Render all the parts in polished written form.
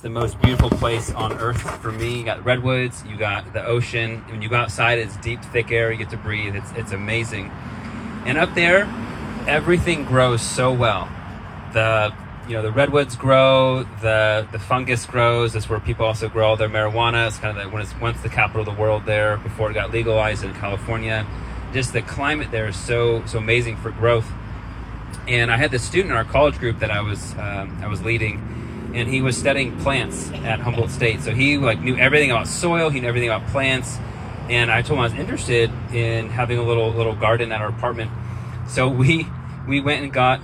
the most beautiful place on earth for me. You got redwoods, you got the ocean. When you go outside, it's deep, thick air. You get to breathe. It's amazing. And up there, everything grows so well. The redwoods grow, the fungus grows. That's where people also grow all their marijuana. It's kind of once the capital of the world there before it got legalized in California. Just the climate there is so amazing for growth. And I had this student in our college group that I was leading, and he was studying plants at Humboldt State. So he knew everything about soil, he knew everything about plants. And I told him I was interested in having a little garden at our apartment. So we went and got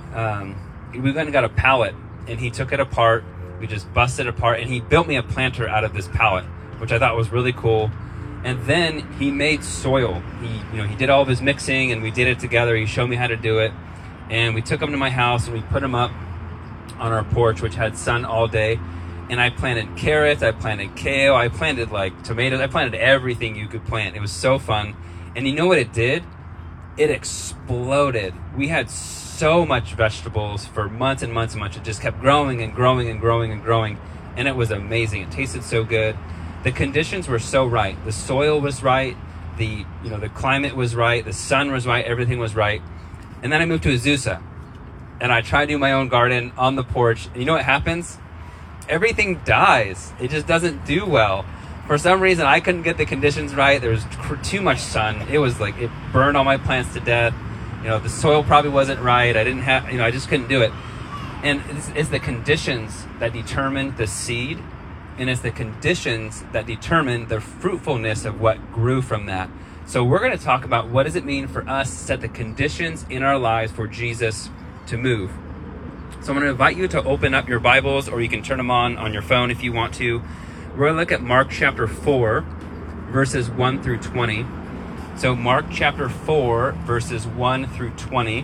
a pallet, and he took it apart. We just busted it apart, and he built me a planter out of this pallet, which I thought was really cool. And then he made soil. He did all of his mixing, and we did it together. He showed me how to do it. And we took them to my house, and we put them up on our porch, which had sun all day. And I planted carrots, I planted kale, I planted tomatoes, I planted everything you could plant. It was so fun. And you know what it did? It exploded. We had so much vegetables for months and months and months. It just kept growing and growing and growing and growing. And it was amazing. It tasted so good. The conditions were so right. The soil was right. The climate was right. The sun was right. Everything was right. And then I moved to Azusa, and I tried to do my own garden on the porch. And you know what happens? Everything dies. It just doesn't do well. For some reason, I couldn't get the conditions right. There was too much sun. It was it burned all my plants to death. The soil probably wasn't right. I just couldn't do it. And it's the conditions that determine the seed, and it's the conditions that determine the fruitfulness of what grew from that. So we're going to talk about what does it mean for us to set the conditions in our lives for Jesus to move. So I'm going to invite you to open up your Bibles, or you can turn them on your phone if you want to. We're going to look at Mark chapter 4, verses 1 through 20. So Mark chapter 4, verses 1 through 20.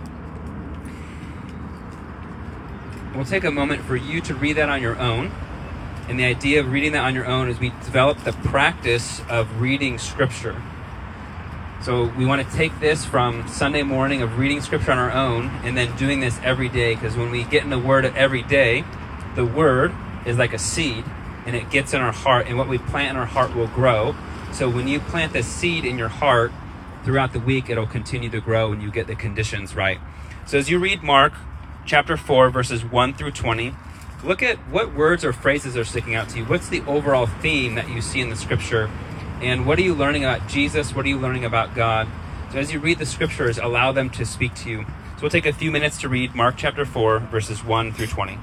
We'll take a moment for you to read that on your own. And the idea of reading that on your own is we develop the practice of reading Scripture. So we want to take this from Sunday morning of reading Scripture on our own and then doing this every day, because when we get in the Word every day, the Word is like a seed, and it gets in our heart, and what we plant in our heart will grow. So when you plant the seed in your heart throughout the week, it'll continue to grow and you get the conditions right. So as you read Mark chapter 4, verses 1 through 20, look at what words or phrases are sticking out to you. What's the overall theme that you see in the Scripture? And what are you learning about Jesus? What are you learning about God? So as you read the Scriptures, allow them to speak to you. So we'll take a few minutes to read Mark chapter 4, verses 1 through 20.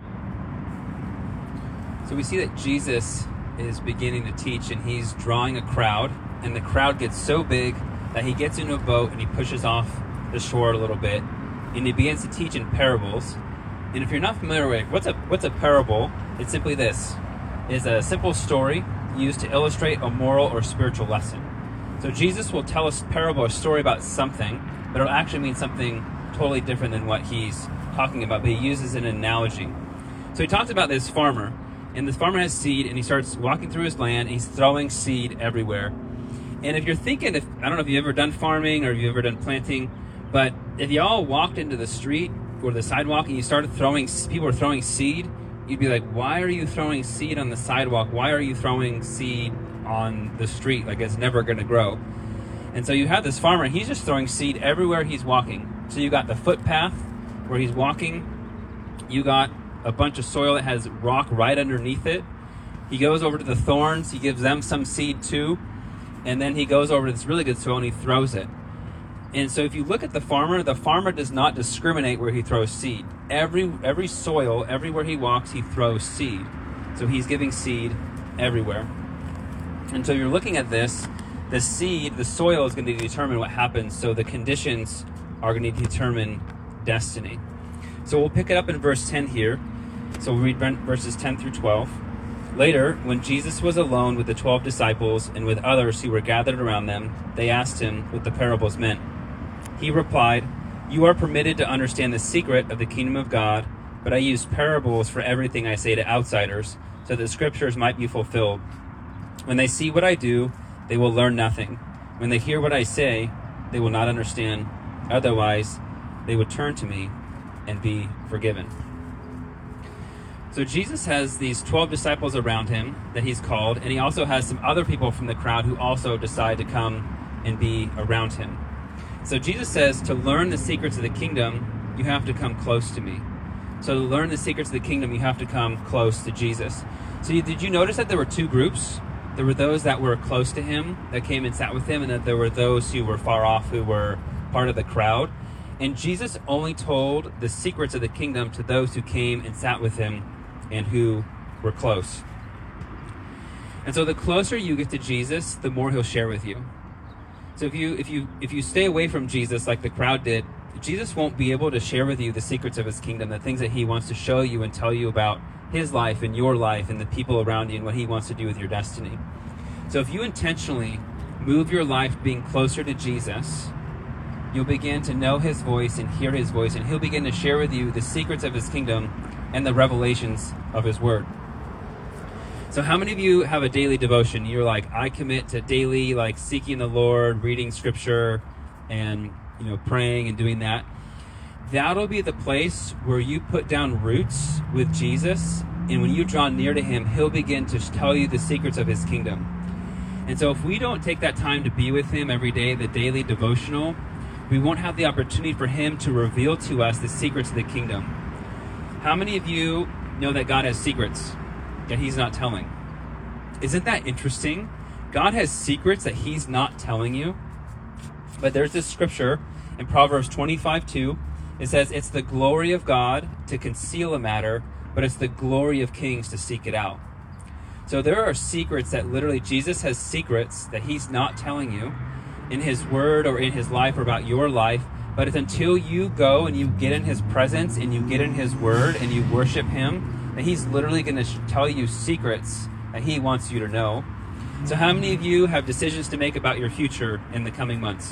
So we see that Jesus is beginning to teach, and he's drawing a crowd, and the crowd gets so big that he gets into a boat and he pushes off the shore a little bit, and he begins to teach in parables. And if you're not familiar with what's a parable, it's simply this. It's a simple story used to illustrate a moral or spiritual lesson. So Jesus will tell us a parable or story about something, but it'll actually mean something totally different than what he's talking about, but he uses an analogy. So he talks about this farmer, and this farmer has seed, and he starts walking through his land, and he's throwing seed everywhere. And if you're thinking, I don't know if you've ever done farming or if you've ever done planting, but if y'all walked into the street or the sidewalk and you started people were throwing seed, you'd be like, why are you throwing seed on the sidewalk? Why are you throwing seed on the street? It's never going to grow. And so you have this farmer, and he's just throwing seed everywhere he's walking. So you got the footpath where he's walking. You got a bunch of soil that has rock right underneath it. He goes over to the thorns. He gives them some seed too. And then he goes over to this really good soil and he throws it. And so if you look at the farmer does not discriminate where he throws seed. Every soil, everywhere he walks, he throws seed. So he's giving seed everywhere. And so you're looking at this, the seed, the soil is going to determine what happens. So the conditions are going to determine destiny. So we'll pick it up in verse 10 here. So we'll read verses 10 through 12. Later, when Jesus was alone with the 12 disciples and with others who were gathered around them, they asked him what the parables meant. He replied, "You are permitted to understand the secret of the kingdom of God, but I use parables for everything I say to outsiders, so that the scriptures might be fulfilled. When they see what I do, they will learn nothing. When they hear what I say, they will not understand. Otherwise, they would turn to me and be forgiven." So Jesus has these 12 disciples around him that he's called, and he also has some other people from the crowd who also decide to come and be around him. So Jesus says, to learn the secrets of the kingdom, you have to come close to me. So to learn the secrets of the kingdom, you have to come close to Jesus. So did you notice that there were two groups? There were those that were close to him, that came and sat with him, and that there were those who were far off, who were part of the crowd. And Jesus only told the secrets of the kingdom to those who came and sat with him and who were close. And so the closer you get to Jesus, the more he'll share with you. So if you stay away from Jesus like the crowd did, Jesus won't be able to share with you the secrets of his kingdom, the things that he wants to show you and tell you about his life and your life and the people around you and what he wants to do with your destiny. So if you intentionally move your life being closer to Jesus, you'll begin to know his voice and hear his voice, and he'll begin to share with you the secrets of his kingdom and the revelations of his word. So how many of you have a daily devotion? You're like, I commit to daily, like, seeking the Lord, reading scripture, and praying and doing that. That'll be the place where you put down roots with Jesus, and when you draw near to him, he'll begin to tell you the secrets of his kingdom. And so if we don't take that time to be with him every day, the daily devotional, we won't have the opportunity for him to reveal to us the secrets of the kingdom. How many of you know that God has secrets that he's not telling? Isn't that interesting? God has secrets that he's not telling you. But there's this scripture in Proverbs 25:2. It says, it's the glory of God to conceal a matter, but it's the glory of kings to seek it out. So there are secrets that literally Jesus has secrets that he's not telling you in his word or in his life or about your life. But it's until you go and you get in his presence and you get in his word and you worship him, that he's literally going to tell you secrets that he wants you to know. So how many of you have decisions to make about your future in the coming months?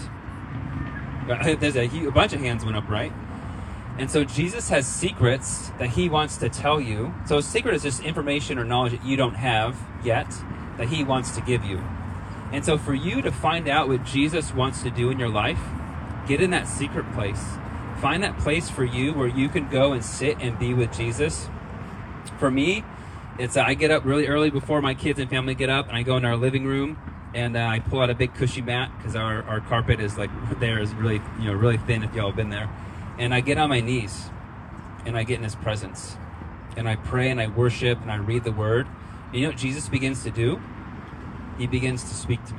There's a bunch of hands went up, right? And so Jesus has secrets that he wants to tell you. So a secret is just information or knowledge that you don't have yet that he wants to give you. And so for you to find out what Jesus wants to do in your life, get in that secret place. Find that place for you where you can go and sit and be with Jesus. For me, it's I get up really early before my kids and family get up, and I go in our living room and I pull out a big cushy mat because our carpet is really really thin if y'all have been there. And I get on my knees and I get in his presence and I pray and I worship and I read the word. And you know what Jesus begins to do? He begins to speak to me.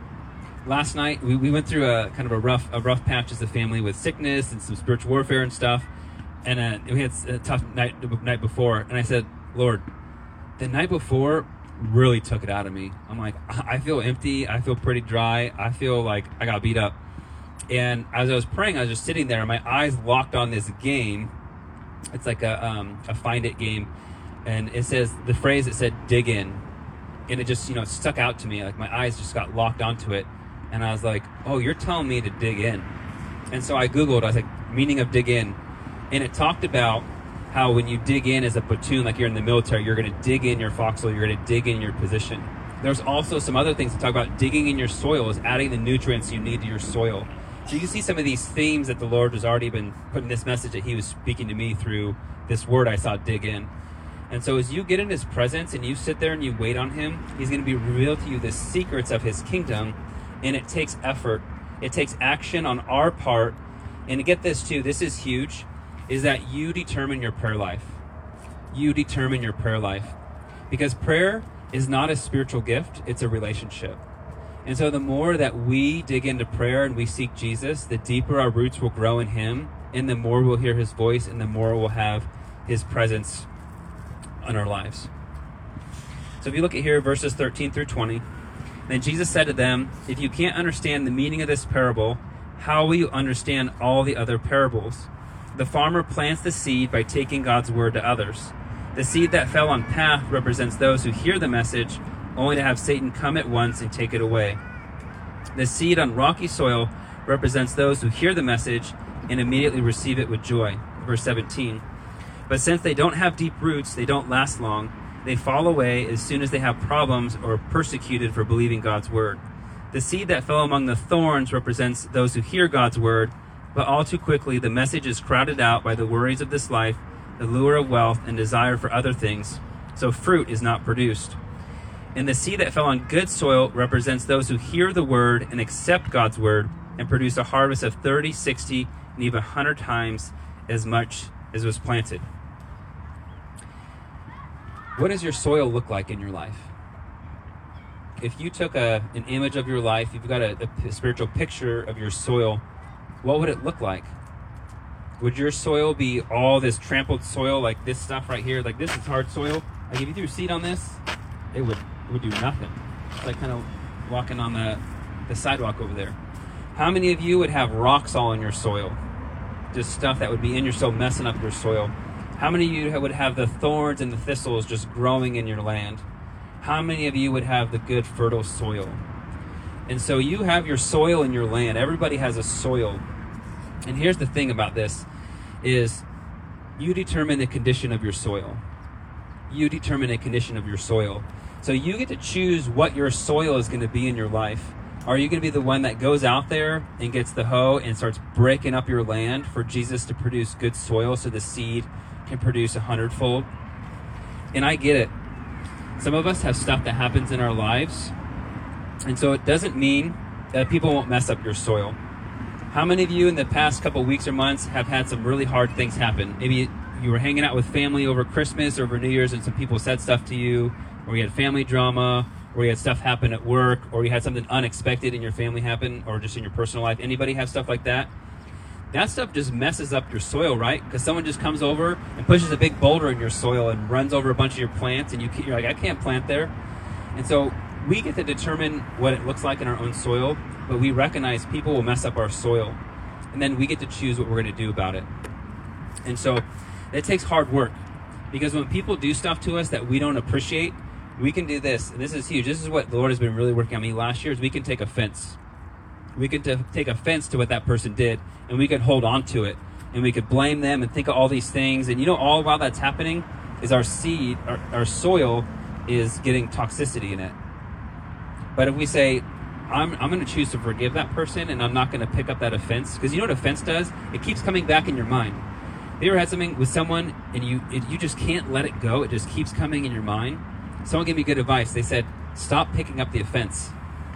Last night we went through a kind of a rough patch as a family with sickness and some spiritual warfare and stuff. And we had a tough night before. And I said, Lord, the night before really took it out of me. I'm like, I feel empty. I feel pretty dry. I feel like I got beat up. And as I was praying, I was just sitting there and my eyes locked on this game. It's like a find it game. And it says, the phrase that said, dig in. And it just, stuck out to me. Like my eyes just got locked onto it. And I was like, oh, you're telling me to dig in. And so I Googled, I was like, meaning of dig in. And it talked about how when you dig in as a platoon, like you're in the military, you're going to dig in your foxhole, you're going to dig in your position. There's also some other things to talk about. Digging in your soil is adding the nutrients you need to your soil. So you can see some of these themes that the Lord has already been putting this message that he was speaking to me through this word I saw, dig in. And so as you get in his presence and you sit there and you wait on him, he's going to be revealed to you the secrets of his kingdom. And it takes effort. It takes action on our part. And to get this too, this is huge, is that you determine your prayer life. You determine your prayer life. Because prayer is not a spiritual gift, it's a relationship. And so the more that we dig into prayer and we seek Jesus, the deeper our roots will grow in him, and the more we'll hear his voice, and the more we'll have his presence in our lives. So if you look at here, verses 13 through 20, then Jesus said to them, if you can't understand the meaning of this parable, how will you understand all the other parables? The farmer plants the seed by taking God's word to others. The seed that fell on path represents those who hear the message, only to have Satan come at once and take it away. The seed on rocky soil represents those who hear the message and immediately receive it with joy. Verse 17. But since they don't have deep roots, they don't last long. They fall away as soon as they have problems or are persecuted for believing God's word. The seed that fell among the thorns represents those who hear God's word, but all too quickly the message is crowded out by the worries of this life, the lure of wealth, and desire for other things, so fruit is not produced. And the seed that fell on good soil represents those who hear the word and accept God's word and produce a harvest of 30, 60, and even 100 times as much as was planted. What does your soil look like in your life? If you took an image of your life, you've got a spiritual picture of your soil, what would it look like? Would your soil be all this trampled soil, like this stuff right here? Like, this is hard soil. Like, if you threw seed on this, it would do nothing. It's like kind of walking on the sidewalk over there. How many of you would have rocks all in your soil? Just stuff that would be in your soil, messing up your soil. How many of you would have the thorns and the thistles just growing in your land? How many of you would have the good fertile soil? And so you have your soil in your land. Everybody has a soil. And here's the thing about this is you determine the condition of your soil. You determine the condition of your soil. So you get to choose what your soil is going to be in your life. Are you going to be the one that goes out there and gets the hoe and starts breaking up your land for Jesus to produce good soil so the seed can produce 100-fold? And I get it. Some of us have stuff that happens in our lives, and so it doesn't mean that people won't mess up your soil. How many of you in the past couple weeks or months have had some really hard things happen? Maybe you were hanging out with family over Christmas or over New Year's and some people said stuff to you, or you had family drama, or you had stuff happen at work, or you had something unexpected in your family happen, or just in your personal life. Anybody have stuff like that? That stuff just messes up your soil, right? Because someone just comes over and pushes a big boulder in your soil and runs over a bunch of your plants, and you're like, I can't plant there. And so we get to determine what it looks like in our own soil, but we recognize people will mess up our soil, and then we get to choose what we're going to do about it. And so it takes hard work, because when people do stuff to us that we don't appreciate, we can do this, and this is huge. This is what the Lord has been really working on me last year, is we can take offense. We can take offense to what that person did, and we can hold on to it, and we could blame them and think of all these things. And all while that's happening is our seed, our soil is getting toxicity in it. But if we say, I'm going to choose to forgive that person, and I'm not going to pick up that offense, because you know what offense does? It keeps coming back in your mind. Have you ever had something with someone, and you just can't let it go? It just keeps coming in your mind. Someone gave me good advice. They said, stop picking up the offense.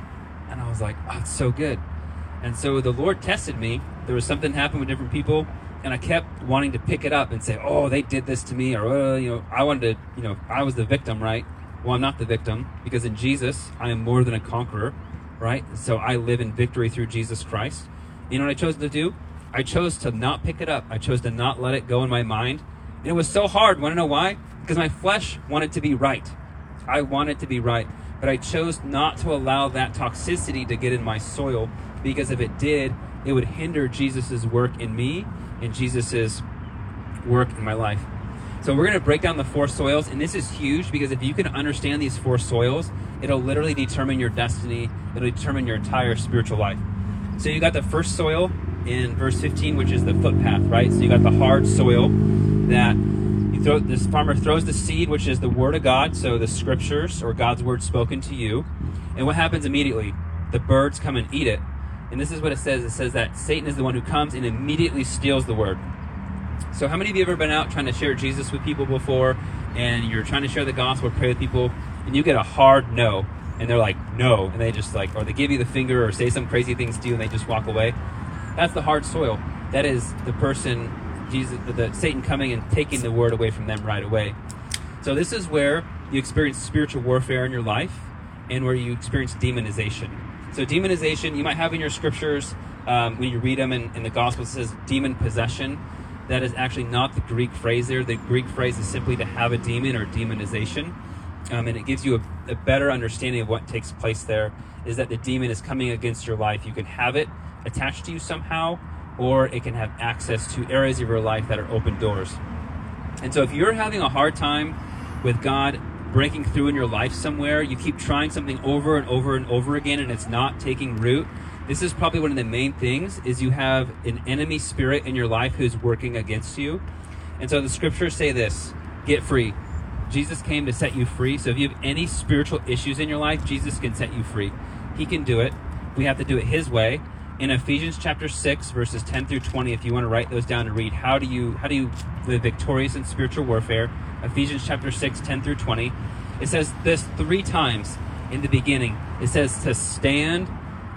And I was like, oh, it's so good. And so the Lord tested me. There was something happened with different people, and I kept wanting to pick it up and say, oh, they did this to me, or, I wanted to, I was the victim, right? Well, I'm not the victim, because in Jesus, I am more than a conqueror, right? So I live in victory through Jesus Christ. You know what I chose to do? I chose to not pick it up. I chose to not let it go in my mind. And it was so hard. Want to know why? Because my flesh wanted to be right. I wanted to be right. But I chose not to allow that toxicity to get in my soil, because if it did, it would hinder Jesus's work in me and Jesus's work in my life. So we're going to break down the 4 soils, and this is huge, because if you can understand these 4 soils, it'll literally determine your destiny. It'll determine your entire spiritual life. So you got the first soil in verse 15, which is the footpath, right? So you got the hard soil that this farmer throws the seed, which is the word of God, so the scriptures or God's word spoken to you. And what happens immediately? The birds come and eat it. And this is what it says. It says that Satan is the one who comes and immediately steals the word. So how many of you have ever been out trying to share Jesus with people before, and you're trying to share the gospel, pray with people, and you get a hard no, and they're like, no, and they just or they give you the finger or say some crazy things to you and they just walk away? That's the hard soil. That is the person, the Satan coming and taking the word away from them right away. So this is where you experience spiritual warfare in your life, and where you experience demonization. So demonization, you might have in your scriptures, when you read them in the gospel, it says demon possession. That is actually not the Greek phrase there. The Greek phrase is simply to have a demon, or demonization. And it gives you a better understanding of what takes place there, is that the demon is coming against your life. You can have it attached to you somehow, or it can have access to areas of your life that are open doors. And so if you're having a hard time with God breaking through in your life somewhere, you keep trying something over and over and over again, and it's not taking root, this is probably one of the main things, is you have an enemy spirit in your life who's working against you. And so the scriptures say this: get free. Jesus came to set you free. So if you have any spiritual issues in your life, Jesus can set you free. He can do it. We have to do it his way. in Ephesians chapter 6, verses 10 through 20, if you want to write those down and read, how do you live victorious in spiritual warfare? Ephesians chapter 6, 10 through 20. It says this 3 times in the beginning. It says to stand,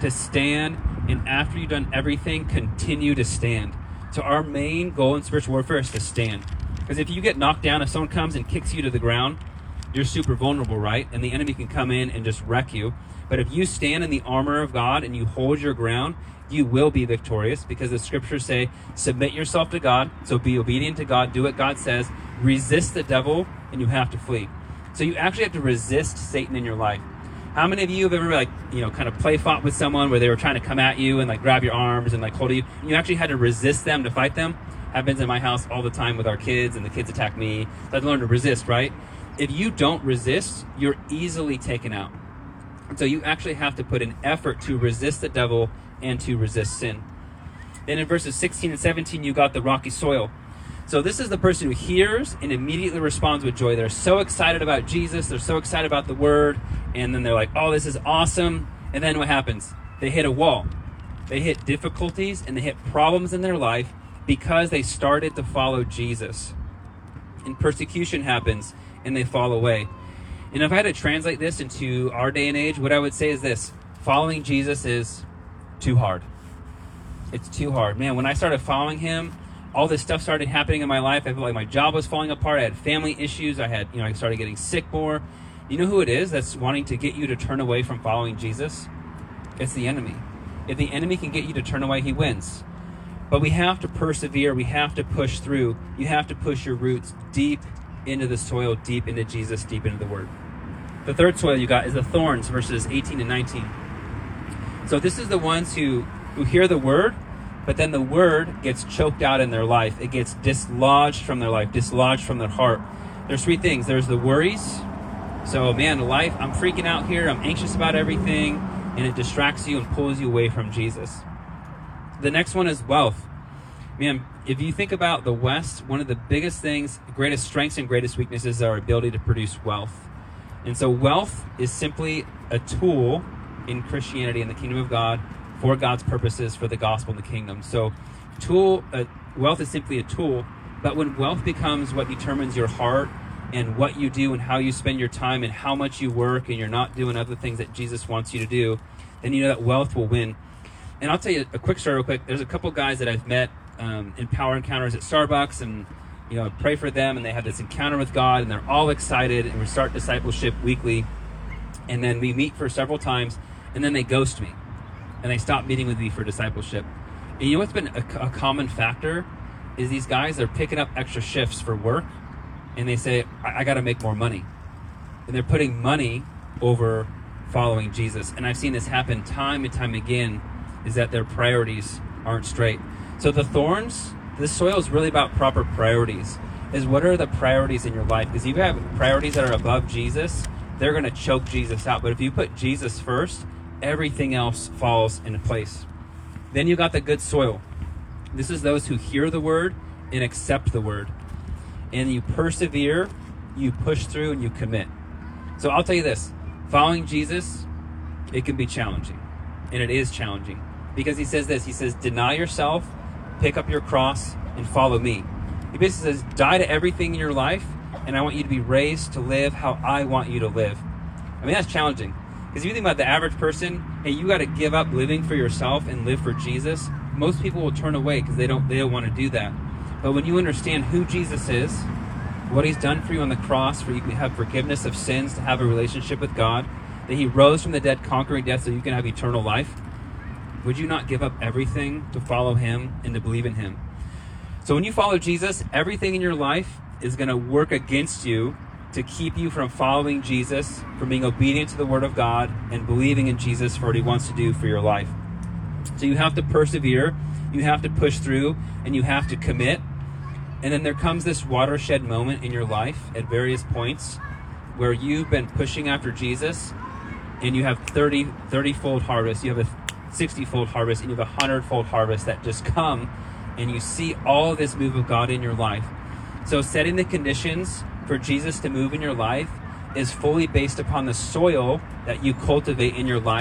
and after you've done everything, continue to stand. So our main goal in spiritual warfare is to stand. Because if you get knocked down, if someone comes and kicks you to the ground, you're super vulnerable, right? And the enemy can come in and just wreck you. But if you stand in the armor of God and you hold your ground, you will be victorious, because the scriptures say, submit yourself to God. So be obedient to God. Do what God says. Resist the devil, and you have to flee. So you actually have to resist Satan in your life. How many of you have ever kind of play fought with someone where they were trying to come at you and like grab your arms and like hold you, and you actually had to resist them to fight them? Happens in my house all the time with our kids, and the kids attack me. So I've learned to resist, right? If you don't resist, you're easily taken out. And so you actually have to put an effort to resist the devil and to resist sin. Then in verses 16 and 17, you got the rocky soil. So this is the person who hears and immediately responds with joy. They're so excited about Jesus. They're so excited about the word. And then they're like, oh, this is awesome. And then what happens? They hit a wall. They hit difficulties and they hit problems in their life because they started to follow Jesus. And persecution happens and they fall away. And if I had to translate this into our day and age, what I would say is this: following Jesus is too hard. It's too hard. Man, when I started following him, all this stuff started happening in my life. I felt like my job was falling apart. I had family issues. I started getting sick more. You know who it is that's wanting to get you to turn away from following Jesus? It's the enemy. If the enemy can get you to turn away, he wins. But we have to persevere. We have to push through. You have to push your roots deep into the soil, deep into Jesus, deep into the Word. The third soil you got is the thorns, verses 18 and 19. So this is the ones who hear the Word, but then the Word gets choked out in their life. It gets dislodged from their life, dislodged from their heart. There's 3 things. There's the worries. So, man, life, I'm freaking out here. I'm anxious about everything. And it distracts you and pulls you away from Jesus. The next one is wealth. Man, if you think about the West, one of the biggest things, greatest strengths and greatest weaknesses is our ability to produce wealth. And so wealth is simply a tool in Christianity, in the kingdom of God, for God's purposes, for the gospel and the kingdom. So wealth is simply a tool, but when wealth becomes what determines your heart and what you do and how you spend your time and how much you work, and you're not doing other things that Jesus wants you to do, then you know that wealth will win. And I'll tell you a quick story real quick. There's a couple guys that I've met in power encounters at Starbucks, and I pray for them, and they have this encounter with God, and they're all excited, and we start discipleship weekly, and then we meet for several times, and then they ghost me, and they stop meeting with me for discipleship. And you know what's been a common factor is these guys are picking up extra shifts for work, and they say, I got to make more money. And they're putting money over following Jesus. And I've seen this happen time and time again, is that their priorities aren't straight. So the thorns, this soil is really about proper priorities. Is what are the priorities in your life? Because if you have priorities that are above Jesus, they're going to choke Jesus out. But if you put Jesus first, everything else falls into place. Then you got the good soil. This is those who hear the word and accept the word. And you persevere, you push through, and you commit. So I'll tell you this, following Jesus, it can be challenging. And it is challenging. Because he says this, he says, deny yourself, pick up your cross, and follow me. He basically says, die to everything in your life, and I want you to be raised to live how I want you to live. I mean, that's challenging. Because if you think about the average person, hey, you got to give up living for yourself and live for Jesus. Most people will turn away because they don't want to do that. But when you understand who Jesus is, what he's done for you on the cross, for you can have forgiveness of sins, to have a relationship with God, that he rose from the dead, conquering death so you can have eternal life, would you not give up everything to follow him and to believe in him? So when you follow Jesus, everything in your life is going to work against you to keep you from following Jesus, from being obedient to the word of God and believing in Jesus for what he wants to do for your life. So you have to persevere, you have to push through, and you have to commit. And then there comes this watershed moment in your life at various points where you've been pushing after Jesus, and you have 30-fold harvest, you have a 60-fold harvest, and you have a 100-fold harvest that just come, and you see all this move of God in your life. So setting the conditions for Jesus to move in your life is fully based upon the soil that you cultivate in your life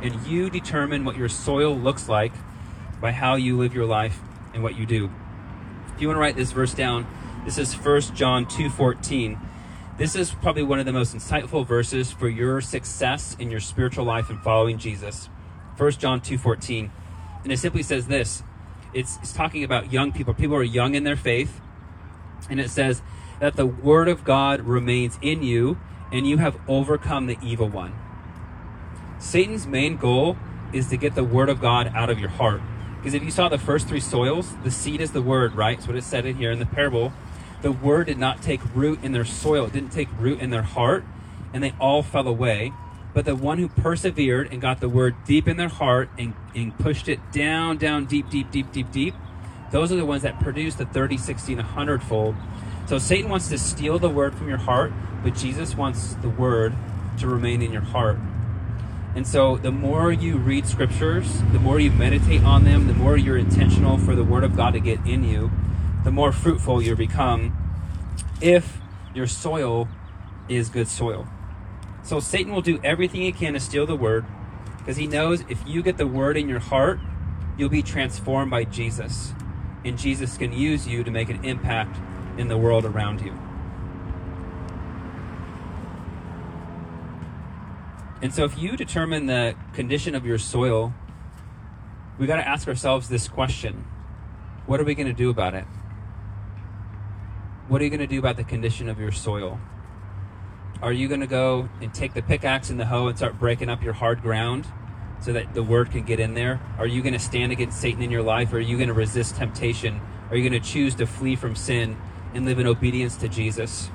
And you determine what your soil looks like by how you live your life and what you do. If you want to write this verse down, this is 1 John 2:14. This is probably one of the most insightful verses for your success in your spiritual life and following Jesus. 1 John 2:14. And it simply says this. It's talking about young people. People are young in their faith. And it says that the word of God remains in you, and you have overcome the evil one. Satan's main goal is to get the word of God out of your heart. Because if you saw the first three soils, the seed is the word, right? That's what it said in here in the parable. The word did not take root in their soil. It didn't take root in their heart, and they all fell away. But the one who persevered and got the word deep in their heart and pushed it down, deep, those are the ones that produce the 30, 60, and 100-fold. So Satan wants to steal the word from your heart, but Jesus wants the word to remain in your heart. And so the more you read scriptures, the more you meditate on them, the more you're intentional for the word of God to get in you, the more fruitful you become if your soil is good soil. So Satan will do everything he can to steal the word, because he knows if you get the word in your heart, you'll be transformed by Jesus. And Jesus can use you to make an impact in the world around you. And so if you determine the condition of your soil, we got to ask ourselves this question. What are we going to do about it? What are you going to do about the condition of your soil? Are you going to go and take the pickaxe and the hoe and start breaking up your hard ground so that the word can get in there? Are you going to stand against Satan in your life? Or are you going to resist temptation? Are you going to choose to flee from sin and live in obedience to Jesus?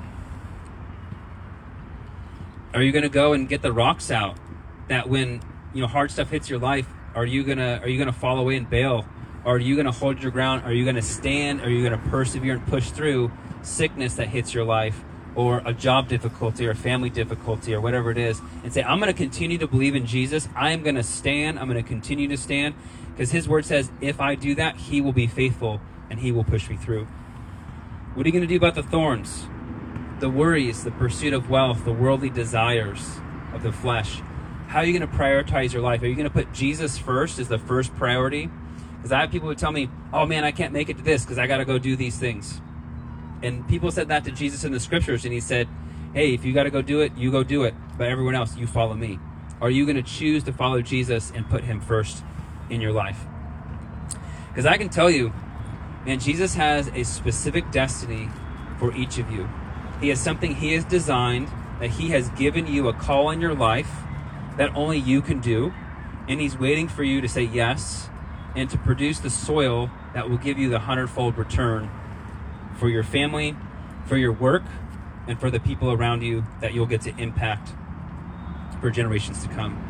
Are you going to go and get the rocks out that when hard stuff hits your life, are you going to fall away and bail? Or are you going to hold your ground? Are you going to stand? Are you going to persevere and push through sickness that hits your life, or a job difficulty or family difficulty or whatever it is, and say, I'm going to continue to believe in Jesus. I am going to stand. I'm going to continue to stand, because his word says if I do that, he will be faithful and he will push me through. What are you going to do about the thorns, the worries, the pursuit of wealth, the worldly desires of the flesh? How are you going to prioritize your life? Are you going to put Jesus first as the first priority? Because I have people who tell me, oh man, I can't make it to this because I got to go do these things. And people said that to Jesus in the scriptures, and he said, hey, if you got to go do it, you go do it. But everyone else, you follow me. Are you going to choose to follow Jesus and put him first in your life? Because I can tell you, man, Jesus has a specific destiny for each of you. He has something he has designed, that he has given you a call in your life that only you can do. And he's waiting for you to say yes and to produce the soil that will give you the 100-fold return for your family, for your work, and for the people around you that you'll get to impact for generations to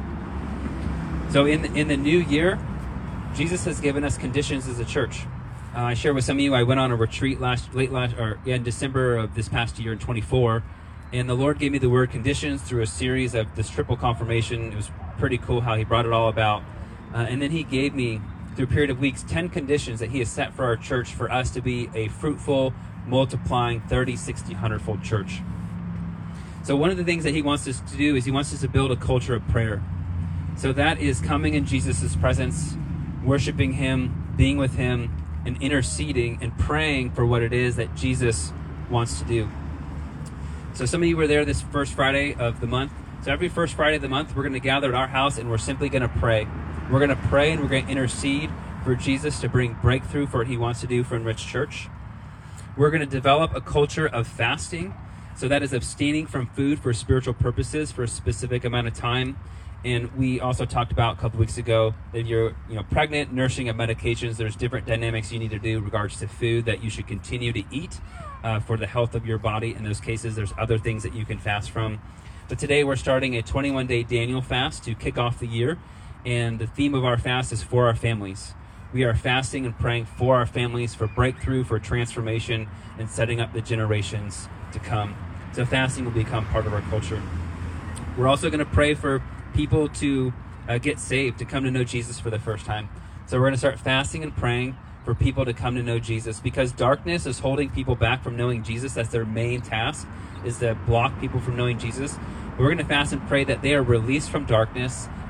come. So in the new year, Jesus has given us conditions as a church. I shared with some of you, I went on a retreat in December of this past year in 24, and the Lord gave me the word conditions through a series of this triple confirmation. It was pretty cool how he brought it all about. And then he gave me, through a period of weeks, 10 conditions that he has set for our church for us to be a fruitful, multiplying, 30, 60, 100-fold church. So one of the things that he wants us to do is he wants us to build a culture of prayer. So that is coming in Jesus' presence, worshiping him, being with him, and interceding and praying for what it is that Jesus wants to do. So some of you were there this first Friday of the month. So every first Friday of the month, we're going to gather at our house and we're simply going to pray. We're going to pray and we're going to intercede for Jesus to bring breakthrough for what he wants to do for Enriched Church. We're going to develop a culture of fasting. So that is abstaining from food for spiritual purposes for a specific amount of time. And we also talked about a couple weeks ago that if you're pregnant, nursing, and medications, there's different dynamics you need to do in regards to food that you should continue to eat for the health of your body. In those cases, there's other things that you can fast from. But today we're starting a 21-day Daniel fast to kick off the year. And the theme of our fast is for our families. We are fasting and praying for our families, for breakthrough, for transformation, and setting up the generations to come. So fasting will become part of our culture. We're also going to pray for people to get saved, to come to know Jesus for the first time. So we're going to start fasting and praying for people to come to know Jesus, because darkness is holding people back from knowing Jesus. That's their main task, is to block people from knowing Jesus. But we're going to fast and pray that they are released from darkness,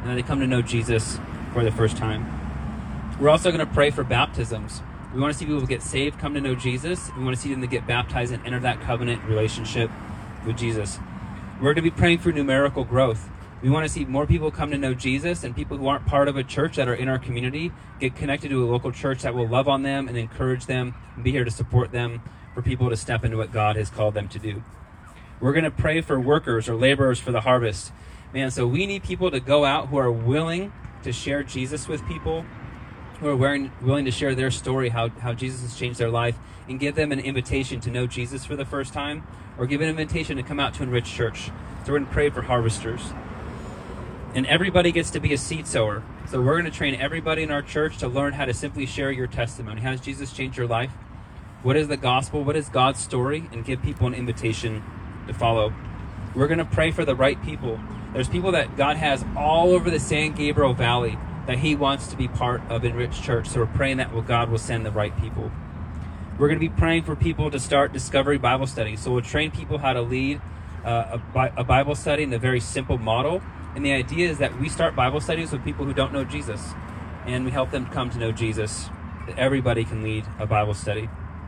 and that they come to know Jesus for the first time. We're also going to pray for baptisms. We want to see people get saved, come to know Jesus. We want to see them to get baptized and enter that covenant relationship with Jesus. We're going to be praying for numerical growth. We want to see more people come to know Jesus, and people who aren't part of a church that are in our community get connected to a local church that will love on them and encourage them and be here to support them, for people to step into what God has called them to do. We're going to pray for workers or laborers for the harvest. Man, so we need people to go out who are willing to share Jesus with people, who are willing to share their story, how Jesus has changed their life, and give them an invitation to know Jesus for the first time, or give an invitation to come out to Enrich Church. So we're going to pray for harvesters. And everybody gets to be a seed sower. So we're going to train everybody in our church to learn how to simply share your testimony. How has Jesus changed your life? What is the gospel? What is God's story? And give people an invitation to follow. We're going to pray for the right people. There's people that God has all over the San Gabriel Valley that he wants to be part of Enrich Church. So we're praying that God will send the right people. We're going to be praying for people to start Discovery Bible Study. So we'll train people how to lead a Bible study in a very simple model. And the idea is that we start Bible studies with people who don't know Jesus, and we help them come to know Jesus, that everybody can lead a Bible study.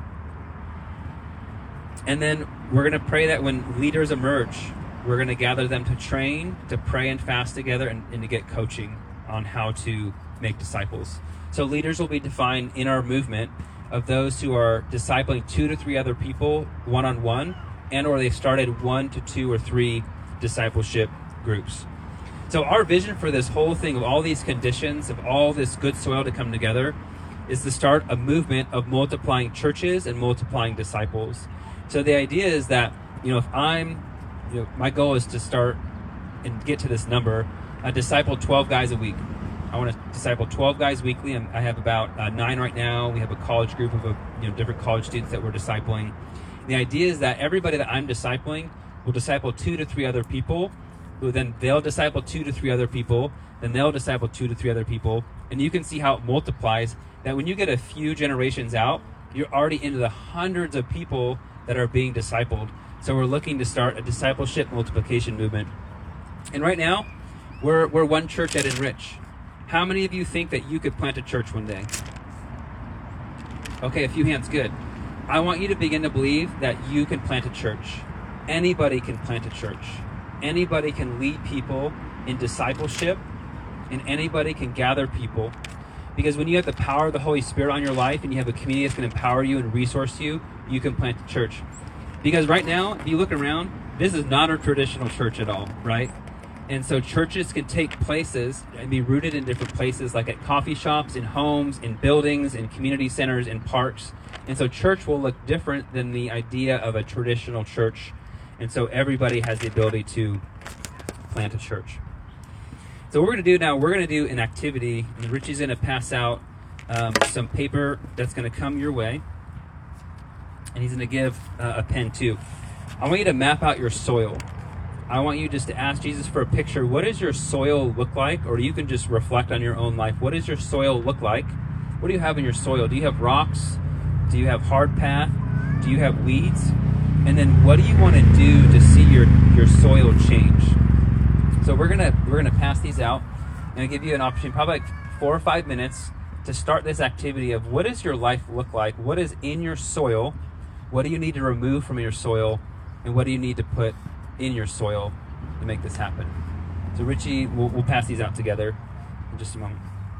And then we're going to pray that when leaders emerge, we're going to gather them to train, to pray and fast together, and to get coaching on how to make disciples. So leaders will be defined in our movement of those who are discipling 2 to 3 other people one-on-one, and or they've started 1 to 2 or 3 discipleship groups. So our vision for this whole thing, of all these conditions, of all this good soil to come together, is to start a movement of multiplying churches and multiplying disciples. So the idea is that, if my goal is to start and get to this number, disciple 12 guys a week. I want to disciple 12 guys weekly. I have about 9 right now. We have a college group of different college students that we're discipling. The idea is that everybody that I'm discipling will disciple 2 to 3 other people, who then they'll disciple 2 to 3 other people, then they'll disciple 2 to 3 other people. And you can see how it multiplies, that when you get a few generations out, you're already into the hundreds of people that are being discipled. So we're looking to start a discipleship multiplication movement. And right now, we're one church at Enrich. How many of you think that you could plant a church one day? Okay, a few hands, good. I want you to begin to believe that you can plant a church. Anybody can plant a church. Anybody can lead people in discipleship, and anybody can gather people. Because when you have the power of the Holy Spirit on your life, and you have a community that's going to empower you and resource you, you can plant a church. Because right now, if you look around, this is not a traditional church at all, right? And so churches can take places and be rooted in different places, like at coffee shops, in homes, in buildings, in community centers, in parks. And so church will look different than the idea of a traditional church. And so everybody has the ability to plant a church. So what we're going to do now, we're going to do an activity. And Richie's going to pass out some paper that's going to come your way. And he's going to give a pen too. I want you to map out your soil. I want you just to ask Jesus for a picture. What does your soil look like? Or you can just reflect on your own life. What does your soil look like? What do you have in your soil? Do you have rocks? Do you have hard path? Do you have weeds? And then what do you want to do to see your soil change? So we're gonna pass these out. I'm gonna give you an opportunity, probably like 4 or 5 minutes, to start this activity of what does your life look like? What is in your soil? What do you need to remove from your soil? And what do you need to put in your soil to make this happen? So Richie, we'll pass these out together in just a moment.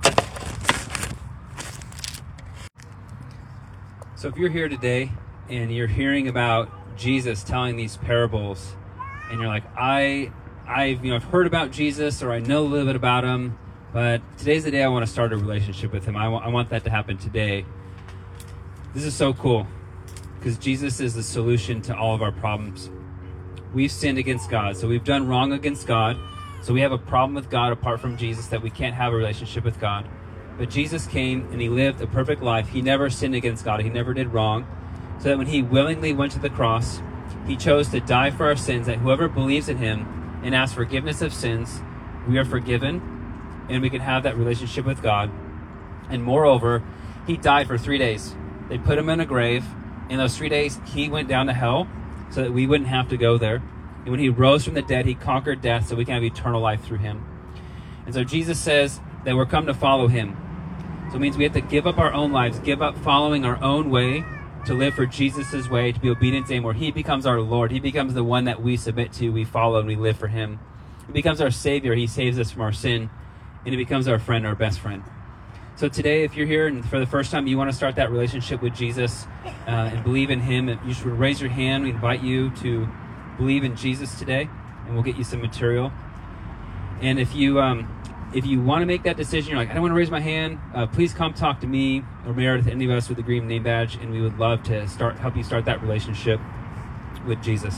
So if you're here today and you're hearing about Jesus telling these parables, and you're like, I've heard about Jesus, or I know a little bit about him, but today's the day I want to start a relationship with him. I want that to happen today. This is so cool, because Jesus is the solution to all of our problems. We've sinned against God, so we've done wrong against God. So we have a problem with God apart from Jesus, that we can't have a relationship with God. But Jesus came and he lived a perfect life. He never sinned against God. He never did wrong. So that when he willingly went to the cross, he chose to die for our sins, that whoever believes in him and asks forgiveness of sins, we are forgiven, and we can have that relationship with God. And moreover, he died for 3 days. They put him in a grave. In those 3 days, he went down to hell so that we wouldn't have to go there. And when he rose from the dead, he conquered death so we can have eternal life through him. And so Jesus says that we're come to follow him. So it means we have to give up our own lives, give up following our own way, to live for Jesus' way, to be obedient to him, where he becomes our Lord. He becomes the one that we submit to, we follow, and we live for him. He becomes our Savior. He saves us from our sin, and he becomes our friend, our best friend. So today, if you're here and for the first time you want to start that relationship with Jesus and believe in him, you should raise your hand. We invite you to believe in Jesus today, and we'll get you some material. And if you want to make that decision, you're like, I don't want to raise my hand, please come talk to me or Meredith, any of us with the green name badge, and we would love to help you start that relationship with Jesus.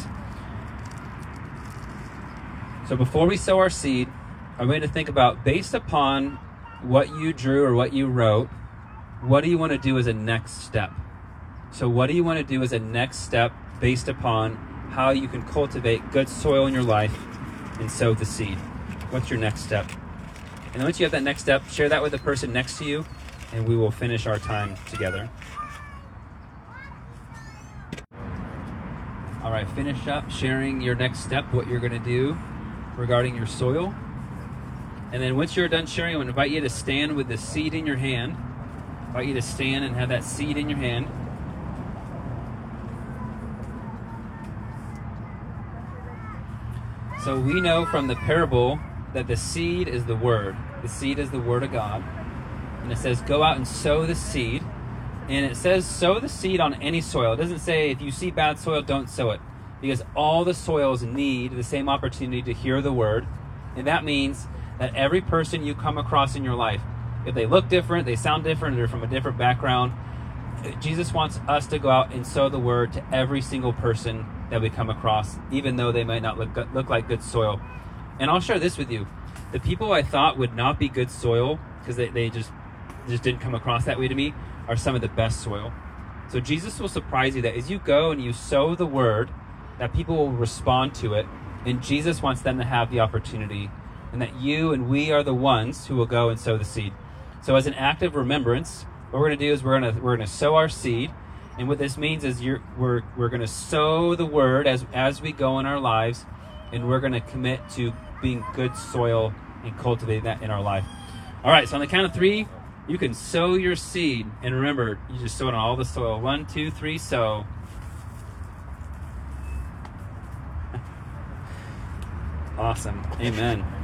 So before we sow our seed, I'm going to think about, based upon what you drew or what you wrote, what do you want to do as a next step? So what do you want to do as a next step based upon how you can cultivate good soil in your life and sow the seed? What's your next step? And once you have that next step, share that with the person next to you, and we will finish our time together. All right, finish up sharing your next step, what you're going to do regarding your soil. And then once you're done sharing, I would invite you to stand with the seed in your hand. I invite you to stand and have that seed in your hand. So we know from the parable that the seed is the word. The seed is the word of God. And it says, go out and sow the seed. And it says, sow the seed on any soil. It doesn't say, if you see bad soil, don't sow it. Because all the soils need the same opportunity to hear the word. And that means that every person you come across in your life, if they look different, they sound different, they're from a different background, Jesus wants us to go out and sow the word to every single person that we come across, even though they might not look like good soil. And I'll share this with you. The people I thought would not be good soil, because they just didn't come across that way to me, are some of the best soil. So Jesus will surprise you that as you go and you sow the word, that people will respond to it, and Jesus wants them to have the opportunity, and that you and we are the ones who will go and sow the seed. So as an act of remembrance, what we're going to do is we're going to sow our seed. And what this means is we're going to sow the word as we go in our lives, and we're going to commit to being good soil and cultivating that in our life. All right, so on the count of 3, you can sow your seed. And remember, you just sow it on all the soil. 1, 2, 3, sow. Awesome. Amen.